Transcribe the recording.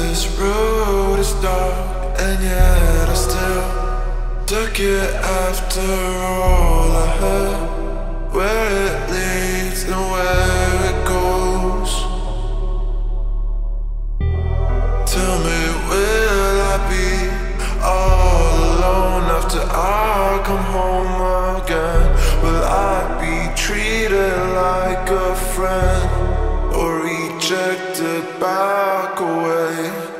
this road is dark, and yet I still took it after all I heard. Where it leads and where it goes. Tell me, will I be all alone after I come home again? Will I be treated like a friend, or rejected back away?